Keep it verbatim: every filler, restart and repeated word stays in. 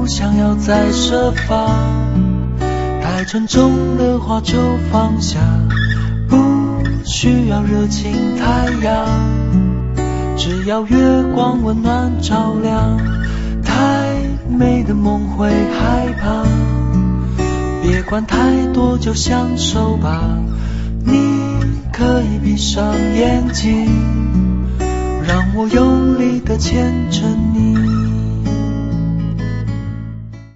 想要再设法，太沉重的话就放下，不需要热情太阳，只要月光温暖照亮，太美的梦会害怕，别管太多就享受吧，你可以闭上眼睛，让我用力地牵着你。